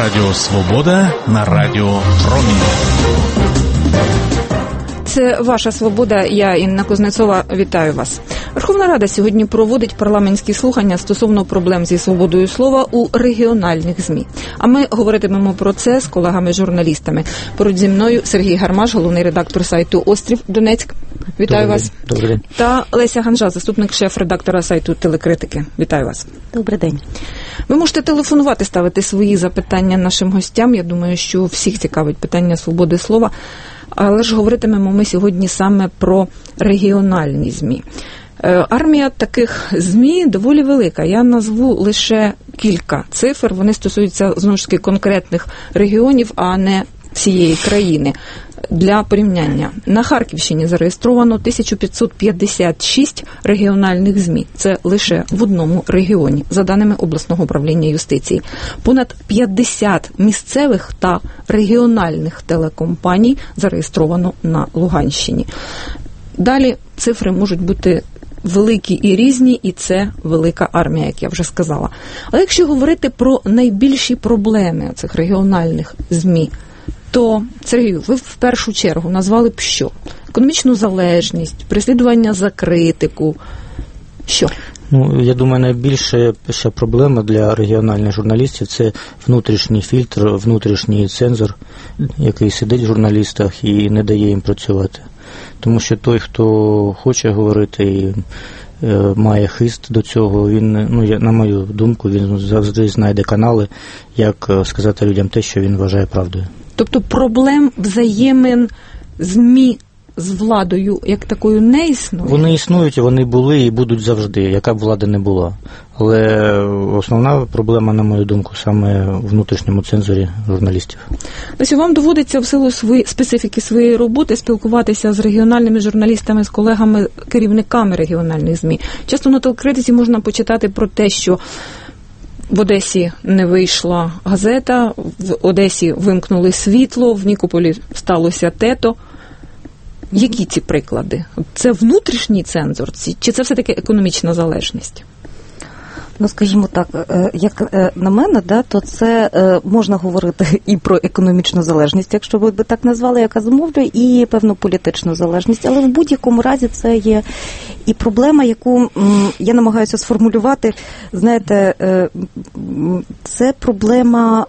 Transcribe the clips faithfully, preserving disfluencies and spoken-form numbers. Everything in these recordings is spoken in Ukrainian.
Радіо Свобода на Радіо Промінь. Це «Ваша свобода». Я, Інна Кузнецова, вітаю вас. Верховна Рада сьогодні проводить парламентські слухання стосовно проблем зі свободою слова у регіональних ЗМІ. А ми говоритимемо про це з колегами-журналістами. Поруч зі мною Сергій Гармаш, головний редактор сайту «Острів Донецьк». Вітаю Добрий вас. Добрий день. Та Леся Ганжа, заступник шеф-редактора сайту «Телекритики». Вітаю вас. Добрий день. Ви можете телефонувати, ставити свої запитання нашим гостям. Я думаю, що всіх цікавить питання свободи слова. Але ж говоритимемо ми сьогодні саме про регіональні ЗМІ. Армія таких ЗМІ доволі велика. Я назву лише кілька цифр. Вони стосуються, знову ж таки, конкретних регіонів, а не всієї країни. Для порівняння. На Харківщині зареєстровано тисяча п'ятсот п'ятдесят шість регіональних ЗМІ. Це лише в одному регіоні, за даними обласного управління юстиції. Понад п'ятдесят місцевих та регіональних телекомпаній зареєстровано на Луганщині. Далі цифри можуть бути великі і різні, і це велика армія, як я вже сказала. Але якщо говорити про найбільші проблеми цих регіональних ЗМІ, то, Сергію, ви в першу чергу назвали б що? Економічну залежність, переслідування за критику. Що? Ну, я думаю, найбільша ще проблема для регіональних журналістів – це внутрішній фільтр, внутрішній цензор, який сидить в журналістах і не дає їм працювати. Тому що той, хто хоче говорити і е, має хист до цього, він, ну, я, на мою думку, він завжди знайде канали, як сказати людям те, що він вважає правдою. Тобто проблем взаємин ЗМІ з владою як такою не існує? Вони існують, вони були і будуть завжди, яка б влада не була. Але основна проблема, на мою думку, саме в внутрішньому цензорі журналістів. Ось вам доводиться в силу свої, специфіки своєї роботи спілкуватися з регіональними журналістами, з колегами, керівниками регіональних ЗМІ. Часто на телекритиці можна почитати про те, що в Одесі не вийшла газета, в Одесі вимкнули світло, в Нікополі сталося те-то. Які ці приклади? Це внутрішній цензор, чи це все-таки економічна залежність? Ну, скажімо так, як на мене, да, то це можна говорити і про економічну залежність, якщо ви би так назвали, яка зумовлює, і певну політичну залежність. Але в будь-якому разі це є і проблема, яку я намагаюся сформулювати. Знаєте, це проблема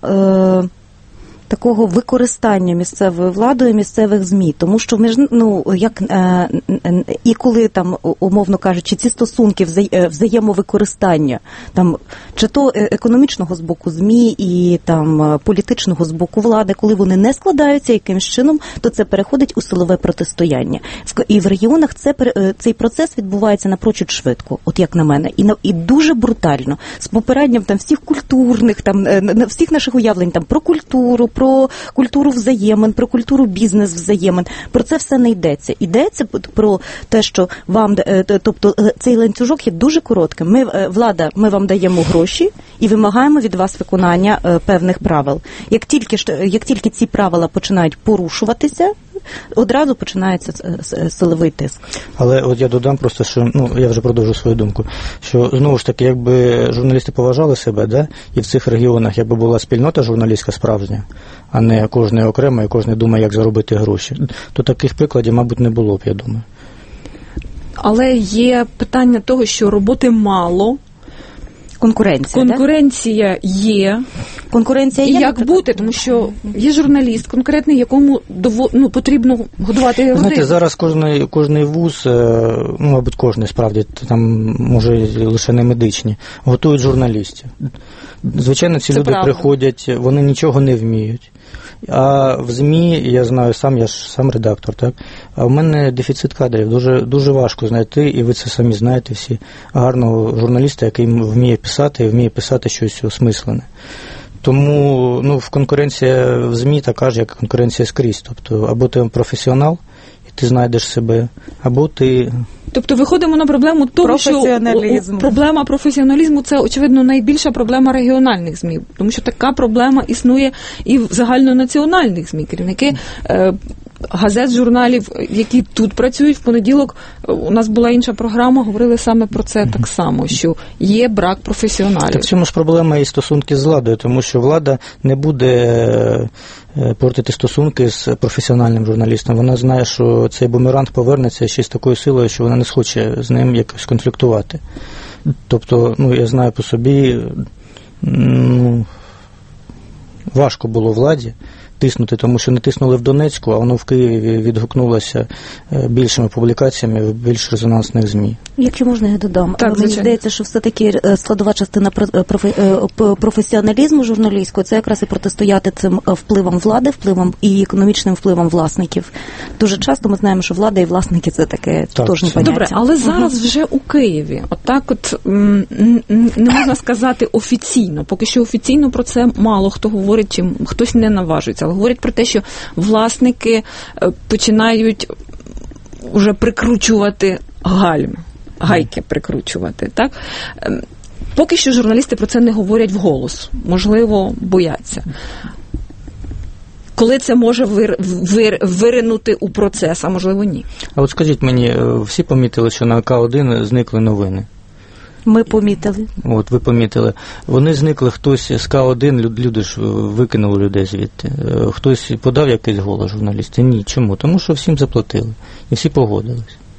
такого використання місцевою владою місцевих ЗМІ, тому що між, ну, як е, і коли там, умовно кажучи, ці стосунки вза, взаємовикористання, там чи то економічного з боку ЗМІ і там політичного з боку влади, коли вони не складаються якимось чином, то це переходить у силове протистояння. І в регіонах це цей процес відбувається напрочуд швидко, от як на мене, і і дуже брутально, з попереднім там всіх культурних, там всіх наших уявлень там про культуру, про про культуру взаємин, про культуру бізнес-взаємин. Про це все не йдеться. Йдеться про те, що вам, тобто цей ланцюжок є дуже коротким. Ми, влада, ми вам даємо гроші і вимагаємо від вас виконання певних правил. Як тільки, як тільки ці правила починають порушуватися, одразу починається силовий тиск. Але от я додам просто, що, ну, я вже продовжу свою думку, що, знову ж таки, якби журналісти поважали себе, да, і в цих регіонах, якби була спільнота журналістська справжня, а не кожен окремо, і кожен думає, як заробити гроші, то таких прикладів, мабуть, не було б, я думаю. Але є питання того, що роботи мало, Конкуренція, Конкуренція да? є. Конкуренція є. І як бути, тому що є журналіст конкретний, якому дово, ну, потрібно годувати родину. Знаєте, зараз кожний, кожний вуз, ну, мабуть, кожний, справді, там, може, лише не медичні, готують журналістів. Звичайно, ці Це люди правда. Приходять, вони нічого не вміють. А в ЗМІ, я знаю сам, я ж сам редактор, так? А в мене дефіцит кадрів. Дуже, дуже важко знайти, і ви це самі знаєте всі, гарного журналіста, який вміє писати, і вміє писати щось осмислене. Тому, ну, в конкуренція в ЗМІ така ж, як конкуренція скрізь. Тобто, або ти професіонал, і ти знайдеш себе, або ти... Тобто виходимо на проблему того, що проблема професіоналізму – це, очевидно, найбільша проблема регіональних ЗМІ. Тому що така проблема існує і в загальнонаціональних ЗМІ. Керівники е, газет, журналів, які тут працюють. В понеділок у нас була інша програма, говорили саме про це так само, що є брак професіоналів. Так в цьому ж проблема і стосунки з владою, тому що влада не буде портити стосунки з професіональним журналістом. Вона знає, що цей бумеранг повернеться ще з такою силою, що вона не схоче з ним якось конфліктувати. Тобто, ну, я знаю по собі, ну, важко було владі тиснути, тому що не тиснули в Донецьку, а воно в Києві відгукнулося більшими публікаціями в більш резонансних ЗМІ. Якщо можна, я додам. Так, мені здається, що все-таки складова частина професіоналізму журналістського – це якраз і протистояти цим впливам влади, впливам і економічним впливам власників. Дуже часто ми знаємо, що влада і власники – це таке тотожні поняття. Добре, але зараз угу. вже у Києві, отак от не можна сказати офіційно, поки що офіційно про це мало хто говорить, чи хтось не наважується. Говорять про те, що власники починають вже прикручувати гальм, гайки прикручувати, так? Поки що журналісти про це не говорять вголос, можливо, бояться. Коли це може вир, вир, виринути у процес, а можливо ні. А от скажіть мені, всі помітили, що на К один зникли новини? Ми помітили. От, ви помітили. Вони зникли, хтось з К один, люди ж викинули людей звідти. Хтось подав якийсь голос журналістів? Ні. Чому? Тому що всім заплатили. І всі погодились.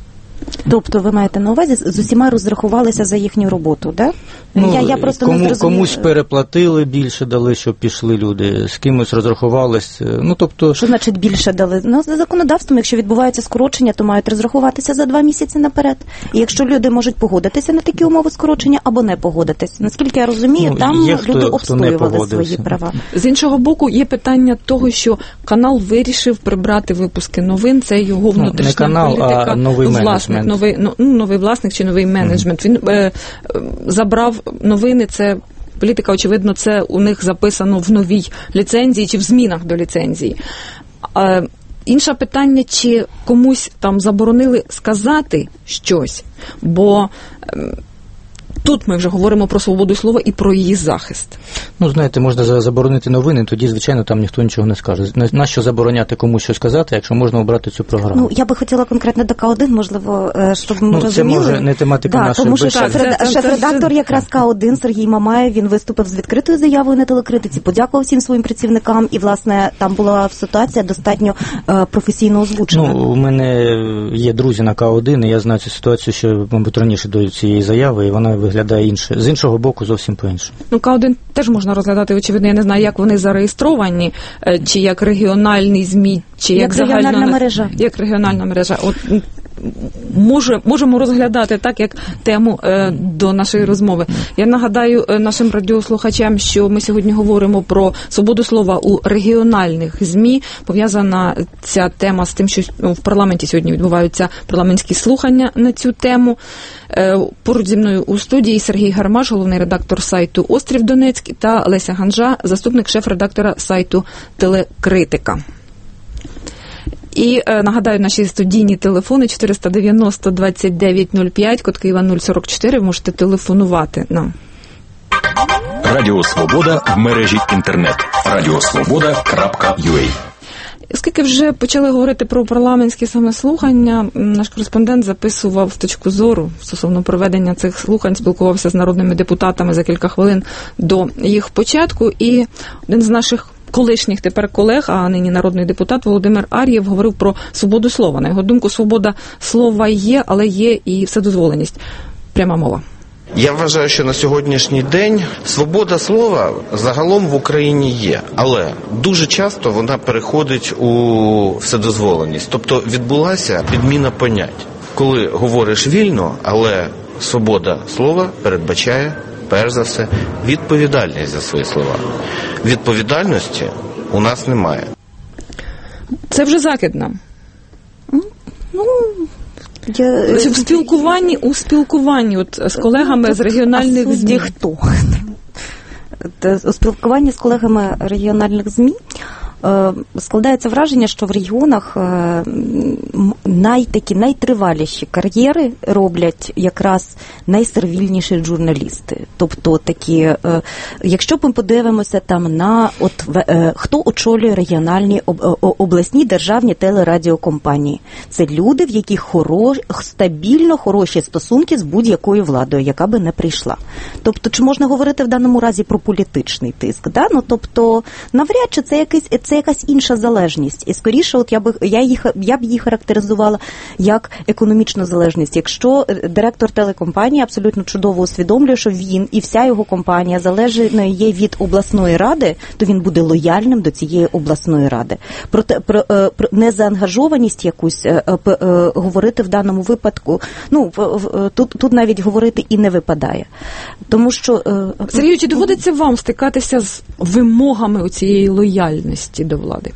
Тобто ви маєте на увазі, з усіма розрахувалися за їхню роботу, так? Да? Ну, я, я просто кому, не зрозуміла. Комусь переплатили, більше дали, щоб пішли люди, з кимось розрахувалися. Ну, тобто... Що значить більше дали? Ну, за законодавством, якщо відбуваються скорочення, то мають розрахуватися за два місяці наперед. І якщо люди можуть погодитися на такі умови скорочення або не погодитися. Наскільки я розумію, ну, там є, люди хто, обстоювали хто свої права. З іншого боку, є питання того, що канал вирішив прибрати випуски новин, це його внутрішня ну, не канал, політика. А новий власник, новий, ну, новий власник чи новий менеджмент. Він е, забрав новини, це політика, очевидно, це у них записано в новій ліцензії чи в змінах до ліцензії. Е, інше питання, чи комусь там заборонили сказати щось, бо е, тут ми вже говоримо про свободу слова і про її захист. Ну, знаєте, можна заборонити новини, тоді, звичайно, там ніхто нічого не скаже. Нащо забороняти комусь щось сказати, якщо можна обрати цю програму? Ну, я би хотіла конкретно до К один, можливо, щоб ми ну, розуміли. Це, може, не тематика да, нашої тому що бесіди. шеф, шеф-редактор якраз К один Сергій Мамаєв, він виступив з відкритою заявою на телекритиці, подякував всім своїм працівникам, і, власне, там була ситуація достатньо е, професійно озвучена. Ну, у мене є друзі на К один, і я знаю цю ситуацію, що, мабуть, раніше до цієї заяви, і вона виглядає інше. З іншого боку, зовсім по-іншому. Ну, К один теж можна розглядати, очевидно, я не знаю, як вони зареєстровані, чи як регіональний ЗМІ, чи як, як загальна регіональна мережа. Як регіональна мережа. От, може, можемо розглядати так, як тему е, до нашої розмови. Я нагадаю е, нашим радіослухачам, що ми сьогодні говоримо про свободу слова у регіональних ЗМІ. Пов'язана ця тема з тим, що ну, в парламенті сьогодні відбуваються парламентські слухання на цю тему. Е, поруч зі мною у студії Сергій Гармаш, головний редактор сайту «Острів Донецьк», та Леся Ганжа, заступник шеф-редактора сайту «Телекритика». І е, нагадаю, наші студійні телефони чотириста дев'яносто двадцять дев'ять нуль п'ять, код Києва нуль сорок чотири, ви можете телефонувати нам. Радіо Свобода в мережі інтернет. радіосвобода крапка ю а. Оскільки вже почали говорити про парламентські саме слухання, наш кореспондент записував точку зору стосовно проведення цих слухань, спілкувався з народними депутатами за кілька хвилин до їх початку, і один з наших колишніх тепер колег, а нині народний депутат Володимир Ар'єв говорив про свободу слова. На його думку, свобода слова є, але є і вседозволеність. Пряма мова. Я вважаю, що на сьогоднішній день свобода слова загалом в Україні є, але дуже часто вона переходить у вседозволеність. Тобто відбулася підміна понять. Коли говориш вільно, але свобода слова передбачає, перш за все, відповідальність за свої слова. Відповідальності у нас немає. Це вже закид нам. Ну, я... В спілкуванні, у спілкуванні от, з колегами з регіональних ЗМІ. Хто? У спілкуванні з колегами регіональних ЗМІ складається враження, що в регіонах най, такі найтриваліші кар'єри роблять якраз найсервільніші журналісти. Тобто такі, якщо ми подивимося там на от, хто очолює регіональні обласні державні телерадіокомпанії. Це люди, в яких хорош, стабільно хороші стосунки з будь-якою владою, яка би не прийшла. Тобто, чи можна говорити в даному разі про політичний тиск? Да? Ну, тобто, навряд чи це, якийсь, це якась інша залежність. І скоріше, от я, би, я, їх, я б її характеризувала як економічну залежність. Якщо директор телекомпанії абсолютно чудово усвідомлює, що він і вся його компанія залежною є від обласної ради, то він буде лояльним до цієї обласної ради. Проте про, про незаангажованість якусь говорити в даному випадку, ну, тут, тут навіть говорити і не випадає. Тому що... Сергію, чи доводиться вам стикатися з вимогами цієї лояльності до влади?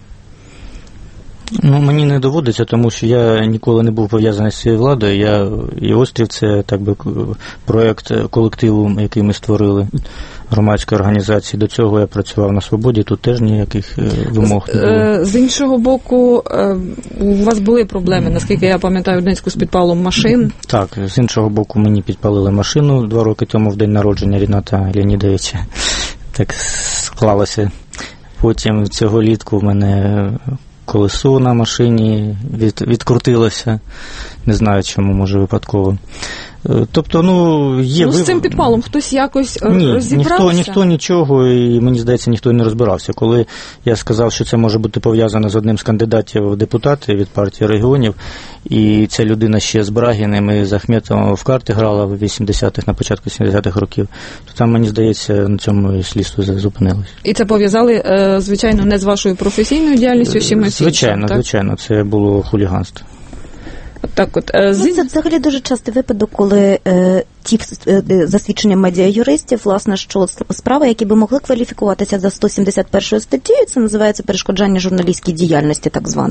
Ну, мені не доводиться, тому що я ніколи не був пов'язаний з цією владою. Я, і «Острів» – це, так би, проєкт колективу, який ми створили, громадської організації. До цього я працював на «Свободі», тут теж ніяких вимог не було. З іншого боку, у вас були проблеми, наскільки я пам'ятаю, в Донецьку з підпалом машин. Так, з іншого боку, мені підпалили машину два роки тому в день народження Ріната Леонідовича. Так склалося. Потім цього літку в мене колесо на машині від, відкрутилося. Не знаю, чому, може, випадково. Тобто, ну, є... Ну, з вив... цим підпалом хтось якось Ні, розібрався? Ніхто, ніхто нічого, і мені здається, ніхто не розбирався. Коли я сказав, що це може бути пов'язано з одним з кандидатів в депутати від партії регіонів, і ця людина ще з Брагіним і з Ахметовим в карти грала в вісімдесятих, на початку сімдесятих років, то там, мені здається, на цьому слідство зупинилось. І це пов'язали, звичайно, не з вашою професійною діяльністю, з чимось іншим, Звичайно, так? звичайно, це було хуліганство. Так от, ну, це взагалі дуже частий випадок, коли е, ті е, засвідчення медіа-юристів, власне, що справи, які би могли кваліфікуватися за сто сімдесят першою статтею, це називається перешкоджання журналістській діяльності, так зване,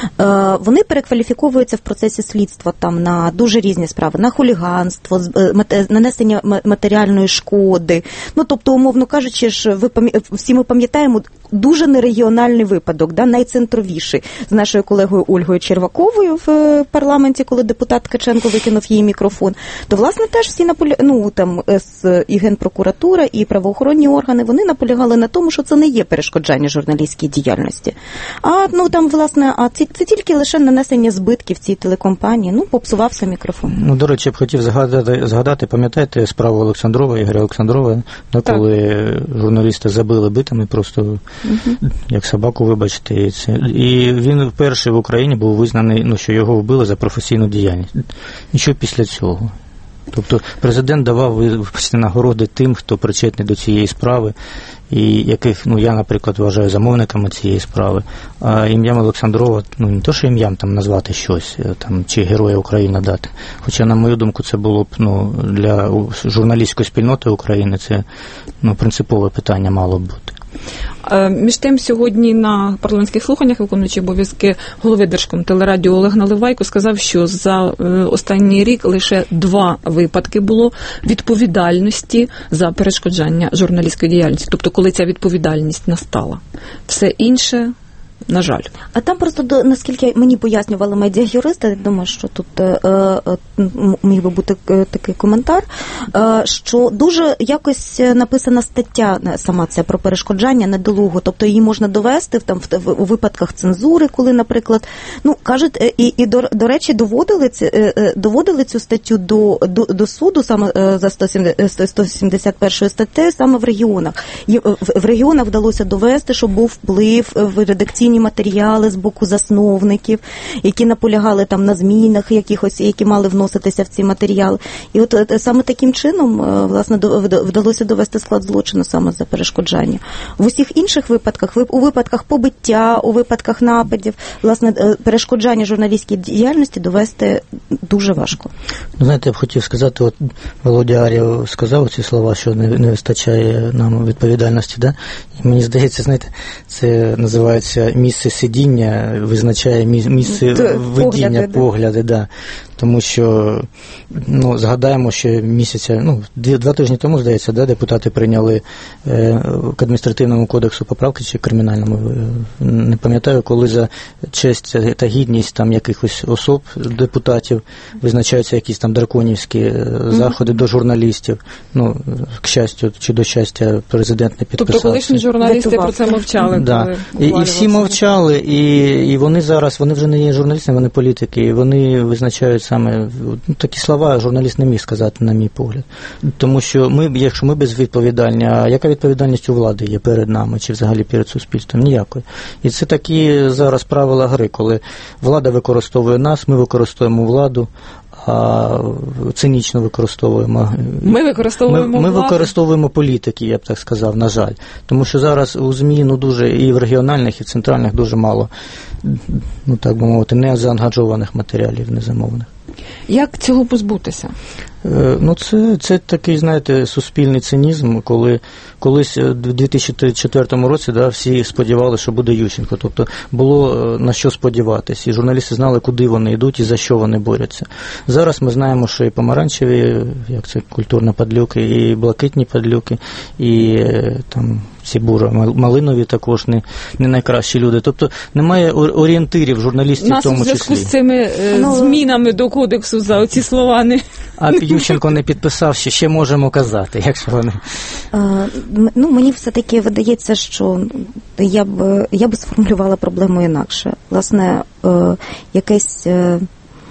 е, вони перекваліфіковуються в процесі слідства там на дуже різні справи, на хуліганство, е, нанесення матеріальної шкоди. Ну, тобто, умовно кажучи, ж, ви пам'я... всі ми пам'ятаємо дуже нерегіональний випадок, да, найцентровіший, з нашою колегою Ольгою Черваковою в парламенті, коли депутат Ткаченко викинув її мікрофон, то, власне, теж всі наполя... ну, там, і Генпрокуратура, і правоохоронні органи, вони наполягали на тому, що це не є перешкоджання журналістській діяльності. А, ну, там, власне, а це, це тільки лише нанесення збитків цій телекомпанії, ну, попсувався мікрофон. Ну, до речі, я б хотів згадати, згадати, пам'ятаєте справу Олександрова, Ігоря Олександрова, да, коли журналіста забили битами просто, угу. як собаку, вибачте. І, це. І він вперше в Україні був визнаний, ну, що його вбили за професійну діяльність. І що після цього? Тобто президент давав, вибачте, нагороди тим, хто причетний до цієї справи, і яких, ну, я, наприклад, вважаю замовниками цієї справи. А ім'ям Олександрова, ну, не то, що ім'ям там назвати щось, там, чи Героя України дати. Хоча, на мою думку, це було б, ну, для журналістської спільноти України це, ну, принципове питання мало б бути. Між тим, сьогодні на парламентських слуханнях виконуючий обов'язки голови Держкомтелерадіо Олег Наливайко сказав, що за останній рік лише два випадки було відповідальності за перешкоджання журналістської діяльності. Тобто, коли ця відповідальність настала. Все інше, на жаль. А там просто, наскільки мені пояснювали медіа-юристи, я думаю, що тут е, е, міг би бути такий коментар, е, що дуже якось написана стаття сама ця про перешкоджання недолуго, тобто її можна довести в, там, в, в, у випадках цензури, коли, наприклад, ну, кажуть, і, і до, до речі, доводили, е, доводили цю статтю до, до, до суду саме е, за сто сімдесят першою статтею саме в регіонах. І в, в регіонах вдалося довести, що був вплив в редакційній матеріали з боку засновників, які наполягали там на змінах якихось, які мали вноситися в ці матеріали. І от, от саме таким чином, власне, вдалося довести склад злочину саме за перешкоджання. В усіх інших випадках, у випадках побиття, у випадках нападів, власне, перешкоджання журналістській діяльності довести дуже важко. Знаєте, я б хотів сказати, от Володя Ар'єв сказав ці слова, що не, не вистачає нам відповідальності, да? І мені здається, знаєте, це називається місце сидіння, визначає місце Т, видіння, погляди, погляди, да. тому що, ну, згадаємо, що місяця, ну, дві, два тижні тому, здається, да, депутати прийняли е, к адміністративному кодексу поправки чи кримінальному, е, не пам'ятаю, коли за честь та гідність там якихось особ, депутатів, визначаються якісь там драконівські е, заходи mm-hmm. до журналістів. Ну, к щастю, чи до щастя, президент не підписав. Тобто колишні журналісти про це мовчали? Да. І, і всі мовчали, і, і вони зараз, вони вже не є журналістами, вони політики, і вони визначають саме, ну, такі слова журналіст не міг сказати, на мій погляд. Тому що ми, якщо ми безвідповідальні, а яка відповідальність у влади є перед нами, чи взагалі перед суспільством? Ніякої. І це такі зараз правила гри, коли влада використовує нас, ми використовуємо владу, а цинічно використовуємо. Ми використовуємо Ми, ми використовуємо політики, я б так сказав, на жаль. Тому що зараз у ЗМІ, ну, дуже, і в регіональних, і в центральних дуже мало, ну, так би мовити, не заангажованих матеріалів, незамовних. Як цього позбутися? Ну, це, це такий, знаєте, суспільний цинізм, коли колись у дві тисячі четвертому році, да, всі сподівалися, що буде Ющенко. Тобто було на що сподіватися, і журналісти знали, куди вони йдуть і за що вони борються. Зараз ми знаємо, що і помаранчеві, як це, культурні падлюки, і блакитні падлюки, і там ці буро-малинові також не, не найкращі люди. Тобто немає орієнтирів журналістів в тому числі. Нас у зв'язку з цими е, ну, змінами до кодексу за оці слова не... А Ющенко не підписав, що ще можемо казати, якщо вони... А, ну, мені все-таки видається, що я б, я б сформулювала проблему інакше. Власне, е, якесь... Е,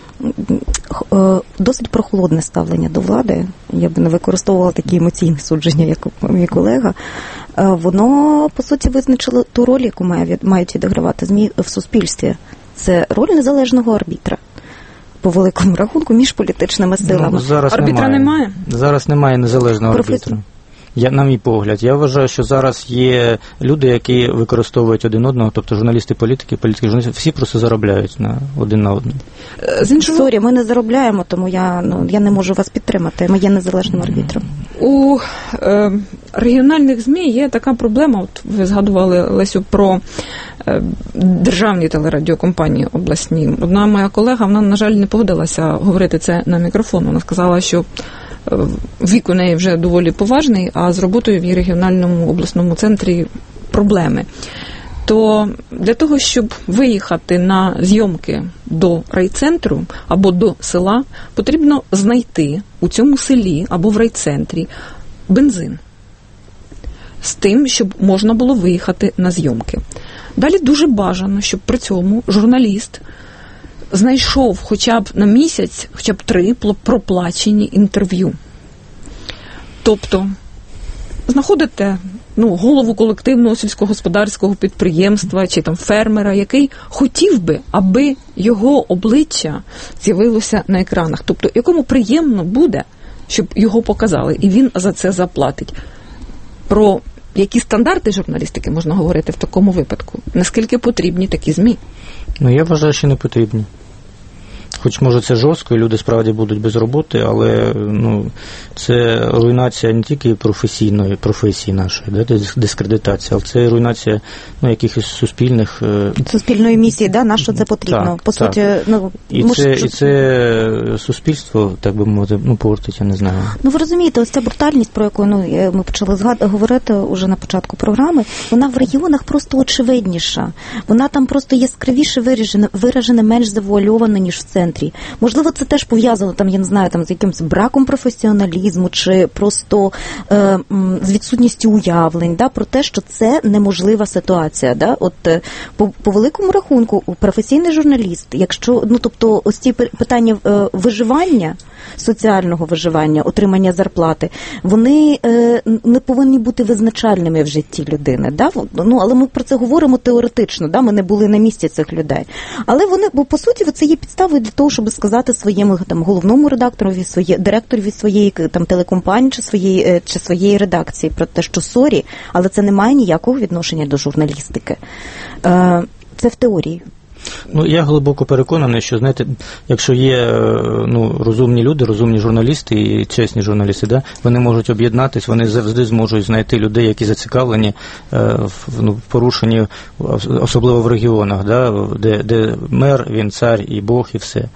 досить прохолодне ставлення до влади, я б не використовувала такі емоційні судження, як мій колега, воно, по суті, визначило ту роль, яку мають відігравати ЗМІ в суспільстві. Це роль незалежного арбітра, по великому рахунку, між політичними силами. Ну, зараз арбітра немає. немає? Зараз немає незалежного Професі... арбітра. Я, на мій погляд, я вважаю, що зараз є люди, які використовують один одного, тобто журналісти, політики, політики, журналісти, всі просто заробляють на один на одному. З іншого... Сорі, ми не заробляємо, тому я, ну, я не можу вас підтримати. Ми є незалежним арбітром. У е, регіональних ЗМІ є така проблема, от ви згадували, Лесю, про е, державні телерадіокомпанії обласні. Одна моя колега, вона, на жаль, не погодилася говорити це на мікрофон. Вона сказала, що вік у неї вже доволі поважний, а з роботою в її регіональному обласному центрі проблеми. То для того, щоб виїхати на зйомки до райцентру або до села, потрібно знайти у цьому селі або в райцентрі бензин з тим, щоб можна було виїхати на зйомки. Далі дуже бажано, щоб при цьому журналіст знайшов хоча б на місяць, хоча б три проплачені інтерв'ю. Тобто, знаходите, ну, голову колективного сільськогосподарського підприємства чи там фермера, який хотів би, аби його обличчя з'явилося на екранах. Тобто, якому приємно буде, щоб його показали, і він за це заплатить. Про які стандарти журналістики можна говорити в такому випадку? Наскільки потрібні такі ЗМІ? Ну, я вважаю, що не потрібні. Хоч, може, це жорстко, і люди справді будуть без роботи, але, ну, це руйнація не тільки професійної, професії нашої, да, дискредитація, але це руйнація, ну, якихось суспільних... Суспільної місії, да, на що це потрібно? Так, По так. суті, ну... І, муж... це, і це суспільство, так би мовити, ну, портить, я не знаю. Ну, ви розумієте, ось ця брутальність, про яку, ну, ми почали згад... говорити уже на початку програми, вона в регіонах просто очевидніша. Вона там просто яскравіше виражена, виражена менш завуальована, ніж в центрі. Можливо, це теж пов'язано, там, я не знаю, там, з якимось браком професіоналізму чи просто е, з відсутністю уявлень, да, про те, що це неможлива ситуація. Да? От, е, по, по великому рахунку, професійний журналіст, якщо, ну, тобто, ось ці питання е, виживання, соціального виживання, отримання зарплати, вони е, не повинні бути визначальними в житті людини. Да? Ну, але ми про це говоримо теоретично, да? Ми не були на місці цих людей. Але вони, бо, по суті, це є підставою для того, щоб сказати своєму там головному редакторові, своє директорові своєї там телекомпанії чи своєї чи своєї редакції про те, що сорі, але це не має ніякого відношення до журналістики. Е, це в теорії. Ну, я глибоко переконаний, що, знаєте, якщо є, ну, розумні люди, розумні журналісти і чесні журналісти, да, вони можуть об'єднатись, вони завжди зможуть знайти людей, які зацікавлені е, в, ну, в порушенні, особливо в регіонах, да, де, де мер, він цар і Бог, і все.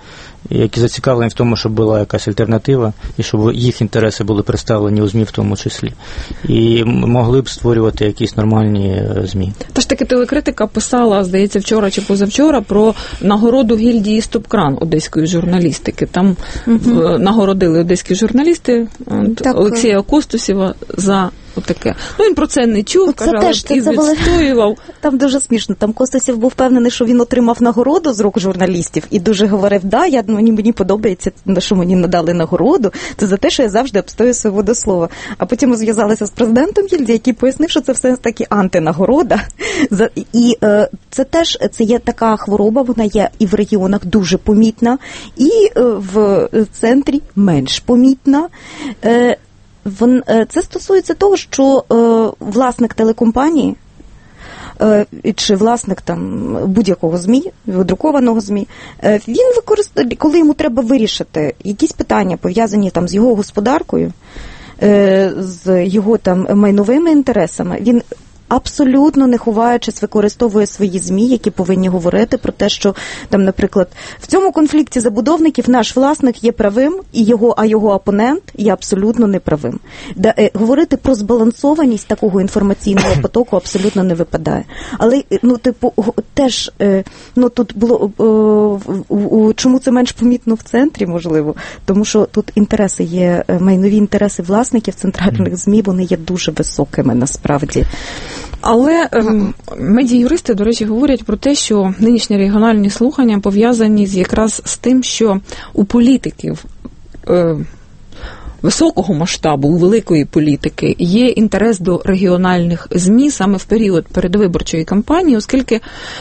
які зацікавлені в тому, щоб була якась альтернатива, і щоб їх інтереси були представлені у ЗМІ в тому числі. І могли б створювати якісь нормальні ЗМІ. Тож таки телекритика писала, здається, вчора чи позавчора про нагороду гільдії «Стоп-кран» одеської журналістики. Там угу. нагородили одеські журналісти так. Олексія Костусєва за отаке. Ну, він про це не чув, ну, каже, але і відстоював. Там дуже смішно. Там Костусєв був впевнений, що він отримав нагороду з рук журналістів і дуже говорив, да, я, мені, мені подобається, що мені надали нагороду, це за те, що я завжди обстоюю свободу слова. А потім ми зв'язалися з президентом гільдії, який пояснив, що це все таки антинагорода. І е, це теж, це є така хвороба, вона є і в регіонах дуже помітна, і е, в центрі менш помітна. Е, Це стосується того, що е, власник телекомпанії е, чи власник там будь-якого ЗМІ, друкованого ЗМІ, е, він використовує, коли йому треба вирішити якісь питання, пов'язані там з його господаркою, е, з його там майновими інтересами, він абсолютно не ховаючись використовує свої ЗМІ, які повинні говорити про те, що там, наприклад, в цьому конфлікті забудовників наш власник є правим, і його, а його опонент є абсолютно неправим. Да, е, говорити про збалансованість такого інформаційного потоку абсолютно не випадає. Але, ну, типу, теж, е, ну, тут було, е, е, чому це менш помітно в центрі, можливо? Тому що тут інтереси є, майнові інтереси власників центральних ЗМІ, вони є дуже високими, насправді. Але ем, медіа-юристи, до речі, говорять про те, що нинішні регіональні слухання пов'язані з, якраз з тим, що у політиків е, високого масштабу, у великої політики є інтерес до регіональних ЗМІ саме в період передвиборчої кампанії, оскільки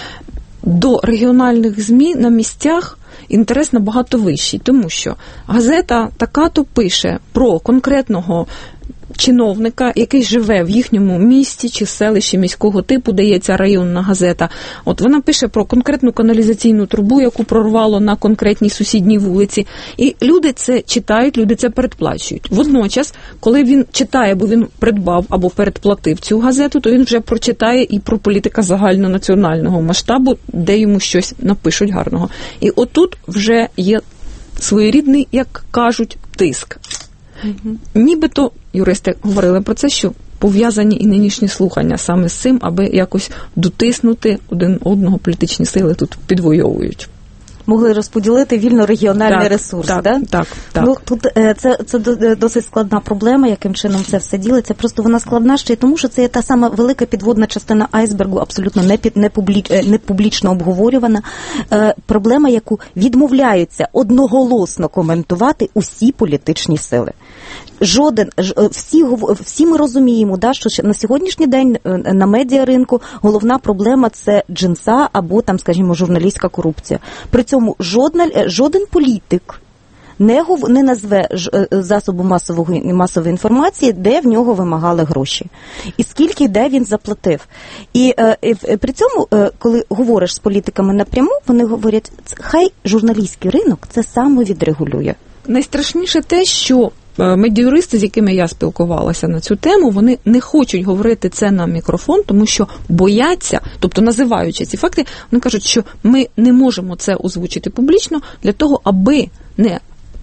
до регіональних ЗМІ на місцях інтерес набагато вищий, тому що газета така-то пише про конкретного чиновника, який живе в їхньому місті чи селищі міського типу, де є ця районна газета. От вона пише про конкретну каналізаційну трубу, яку прорвало на конкретній сусідній вулиці. І люди це читають, люди це передплачують. Водночас, коли він читає, бо він придбав або передплатив цю газету, то він вже прочитає і про політика загальнонаціонального масштабу, де йому щось напишуть гарного. І отут вже є своєрідний, як кажуть, тиск. Mm-hmm. Нібито юристи говорили про це, що пов'язані і нинішні слухання саме з цим, аби якось дотиснути один одного, політичні сили тут підвойовують. Могли розподілити вільно регіональний так, ресурс, так, да? так, так. Ну, тут це, це досить складна проблема, яким чином це все ділиться. Просто вона складна ще й тому, що це є та сама велика підводна частина айсбергу, абсолютно не, під, не, публіч, не публічно обговорювана. Е, проблема, яку відмовляються одноголосно коментувати усі політичні сили. Жоден, всі, всі ми розуміємо, да, що на сьогоднішній день на медіаринку головна проблема – це джинса або, там, скажімо, журналістська корупція. При цьому жодна, жоден політик не, не назве засобу масової, масової інформації, де в нього вимагали гроші. І скільки, де він заплатив. І е, при цьому, е, коли говориш з політиками напряму, вони говорять, хай журналістський ринок це саме відрегулює. Найстрашніше те, що медіа-юристи, з якими я спілкувалася на цю тему, вони не хочуть говорити це на мікрофон, тому що бояться, тобто називаючи ці факти, вони кажуть, що ми не можемо це озвучити публічно для того, аби не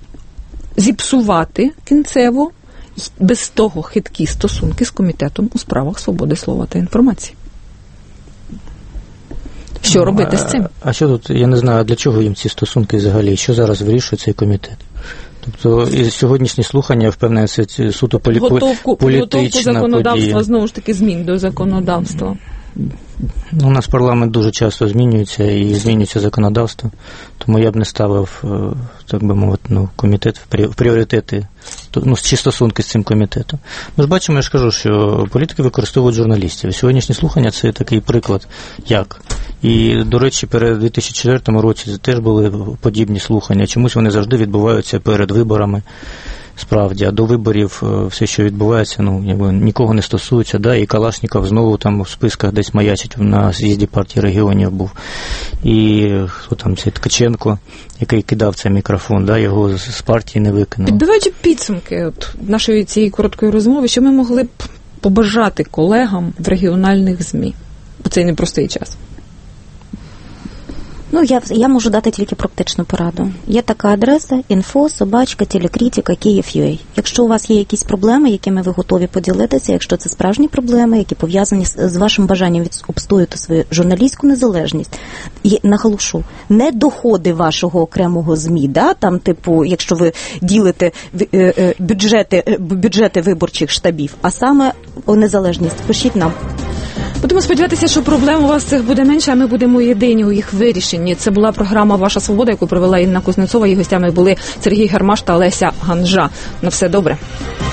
зіпсувати кінцево без того хиткі стосунки з комітетом у справах свободи слова та інформації. Що робити з цим? А, а що тут, я не знаю, для чого їм ці стосунки взагалі? Що зараз вирішує цей комітет? Тобто і сьогоднішні слухання, впевнений, це суто полі... Готовку, політична підготовку законодавства, подія. Знову ж таки, змін до законодавства. Ну, у нас парламент дуже часто змінюється і змінюється законодавство, тому я б не ставив, так би мовити, ну, комітет в пріоритети, ну, чи стосунки з цим комітетом. Ми ж бачимо, я ж кажу, що політики використовують журналістів. Сьогоднішні слухання – це такий приклад, як. І, до речі, перед дві тисячі четвертому році теж були подібні слухання. Чомусь вони завжди відбуваються перед виборами. Справді, а до виборів все, що відбувається, ну, якби нікого не стосується, да, і Калашніков знову там в списках десь маячить, на з'їзді партії регіонів був. І хто там, цей Ткаченко, який кидав цей мікрофон, да, його з партії не викинув. Підбиваючи підсумки от нашої цієї короткої розмови, що ми могли б побажати колегам в регіональних ЗМІ у цей непростий час? Ну, я, я можу дати тільки практичну пораду. Є така адреса інфо собачка телекритика Київ.ua. Якщо у вас є якісь проблеми, якими ви готові поділитися, якщо це справжні проблеми, які пов'язані з, з вашим бажанням обстоювати свою журналістську незалежність, і наголошу, не доходи вашого окремого ЗМІ, да, там, типу, якщо ви ділите бюджети, бюджети виборчих штабів, а саме незалежність, пишіть нам. Будемо сподіватися, що проблем у вас цих буде менше, а ми будемо єдині у їх вирішенні. Це була програма «Ваша свобода», яку провела Інна Кузнецова. Її гостями були Сергій Гармаш та Олеся Ганжа. На все добре.